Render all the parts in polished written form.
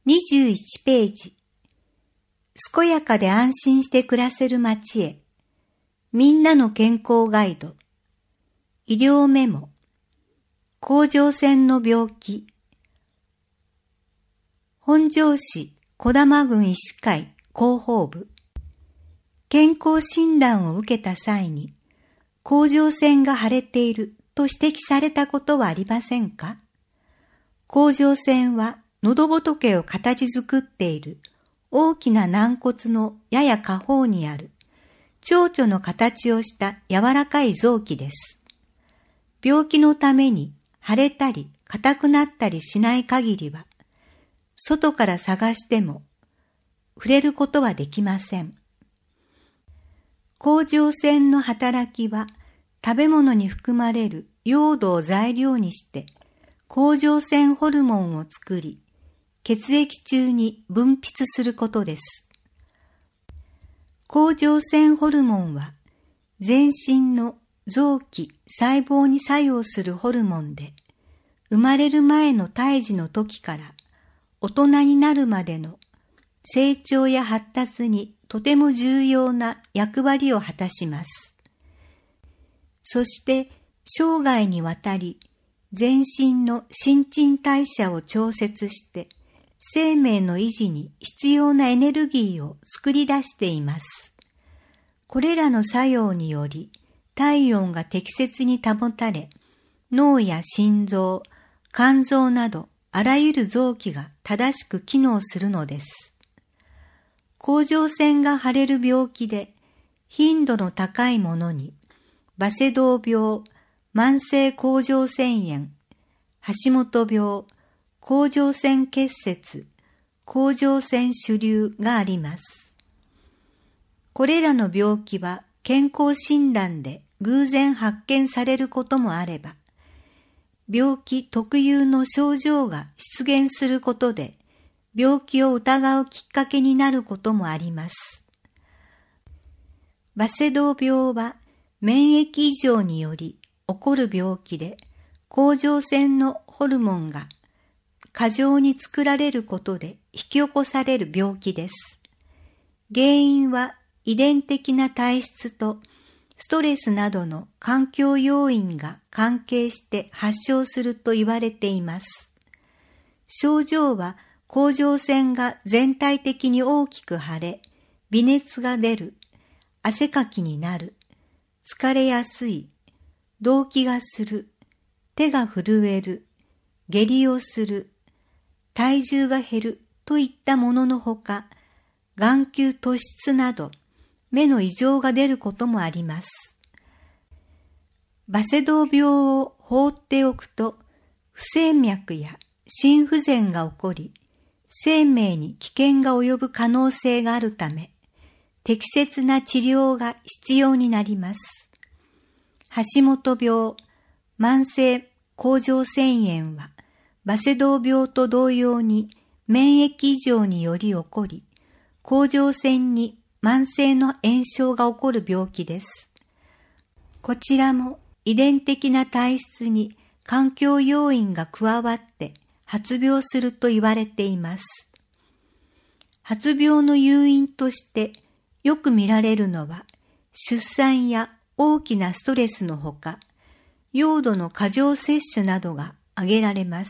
21ページ。健やかで安心して暮らせる街へ。みんなの健康ガイド。医療メモ。甲状腺の病気。本庄市児玉郡医師会広報部。健康診断を受けた際に、甲状腺が腫れていると指摘されたことはありませんか？甲状腺は喉仏を形作っている大きな軟骨のやや下方にある蝶々の形をした柔らかい臓器です。病気のために腫れたり硬くなったりしない限りは、外から探しても触れることはできません。甲状腺の働きは食べ物に含まれるヨードを材料にして甲状腺ホルモンを作り、血液中に分泌することです。甲状腺ホルモンは全身の臓器・細胞に作用するホルモンで、生まれる前の胎児の時から大人になるまでの成長や発達にとても重要な役割を果たします。そして生涯にわたり全身の新陳代謝を調節して生命の維持に必要なエネルギーを作り出しています。これらの作用により体温が適切に保たれ、脳や心臓、肝臓などあらゆる臓器が正しく機能するのです。甲状腺が腫れる病気で頻度の高いものにバセドウ病、慢性甲状腺炎、橋本病、甲状腺結節、甲状腺腫瘤があります。これらの病気は健康診断で偶然発見されることもあれば、病気特有の症状が出現することで病気を疑うきっかけになることもあります。バセドウ病は免疫異常により起こる病気で、甲状腺のホルモンが過剰に作られることで引き起こされる病気です。原因は遺伝的な体質とストレスなどの環境要因が関係して発症すると言われています。症状は甲状腺が全体的に大きく腫れ、微熱が出る、汗かきになる、疲れやすい、動悸がする、手が震える、下痢をする、体重が減るといったもののほか、眼球突出など目の異常が出ることもあります。バセドウ病を放っておくと、不整脈や心不全が起こり、生命に危険が及ぶ可能性があるため、適切な治療が必要になります。橋本病、慢性甲状腺炎は、バセドウ病と同様に免疫異常により起こり、甲状腺に慢性の炎症が起こる病気です。こちらも遺伝的な体質に環境要因が加わって発病すると言われています。発病の誘因としてよく見られるのは、出産や大きなストレスのほか、ヨードの過剰摂取などが挙げられます。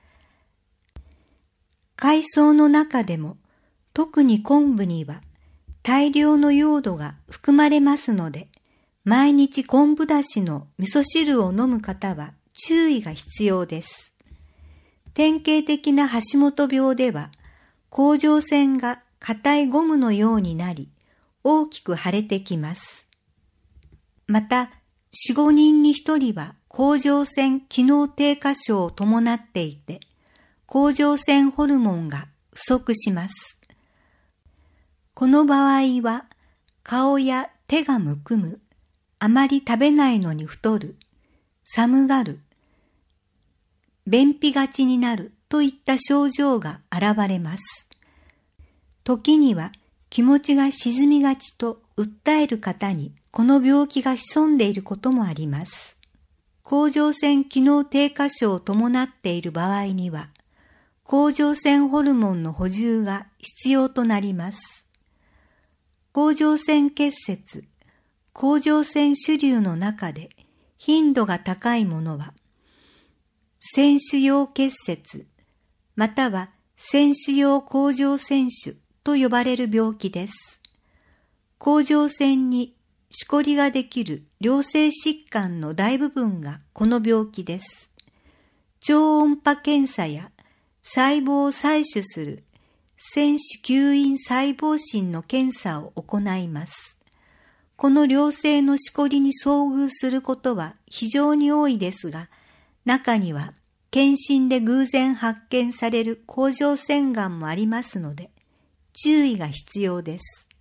海藻の中でも特に昆布には大量のヨードが含まれますので、毎日昆布だしの味噌汁を飲む方は注意が必要です。典型的な橋本病では、甲状腺が硬いゴムのようになり、大きく腫れてきます。また、4、5人に1人は甲状腺機能低下症を伴っていて、甲状腺ホルモンが不足します。この場合は、顔や手がむくむ、あまり食べないのに太る、寒がる、便秘がちになるといった症状が現れます。時には気持ちが沈みがちと訴える方にこの病気が潜んでいることもあります。甲状腺機能低下症を伴っている場合には、 甲状腺ホルモンの補充が必要となります。甲状腺結節、甲状腺腫瘤の中で頻度が高いものは、腺腫瘍結節、または腺腫瘍甲状腺腫と呼ばれる病気です。甲状腺にしこりができる良性疾患の大部分がこの病気です。超音波検査や細胞を採取する腺子吸引細胞診の検査を行います。この良性のしこりに遭遇することは非常に多いですが、中には検診で偶然発見される甲状腺がんもありますので、注意が必要です。